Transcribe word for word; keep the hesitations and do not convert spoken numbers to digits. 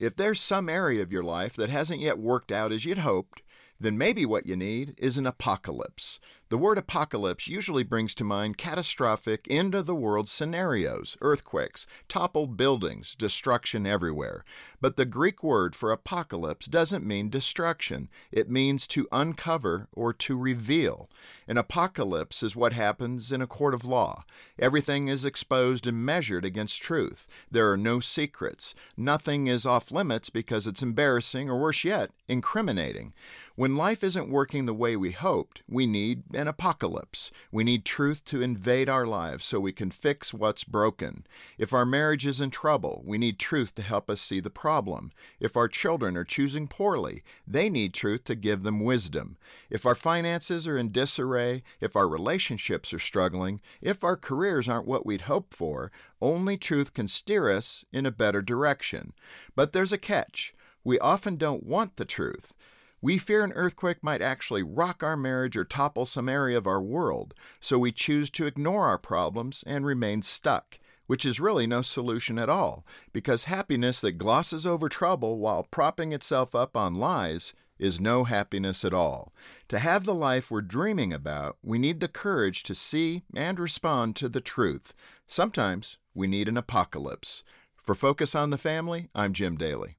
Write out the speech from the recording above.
If there's some area of your life that hasn't yet worked out as you'd hoped, then maybe what you need is an apocalypse. The word apocalypse usually brings to mind catastrophic, end-of-the-world scenarios, earthquakes, toppled buildings, destruction everywhere. But the Greek word for apocalypse doesn't mean destruction. It means to uncover or to reveal. An apocalypse is what happens in a court of law. Everything is exposed and measured against truth. There are no secrets. Nothing is off limits because it's embarrassing or, worse yet, incriminating. When life isn't working the way we hoped, we need an apocalypse. We need truth to invade our lives so we can fix what's broken. If our marriage is in trouble, we need truth to help us see the problem. If our children are choosing poorly, they need truth to give them wisdom. If our finances are in disarray, if our relationships are struggling, if our careers aren't what we'd hoped for, only truth can steer us in a better direction. But there's a catch. We often don't want the truth. We fear an earthquake might actually rock our marriage or topple some area of our world, so we choose to ignore our problems and remain stuck, which is really no solution at all, because happiness that glosses over trouble while propping itself up on lies is no happiness at all. To have the life we're dreaming about, we need the courage to see and respond to the truth. Sometimes we need an apocalypse. For Focus on the Family, I'm Jim Daly.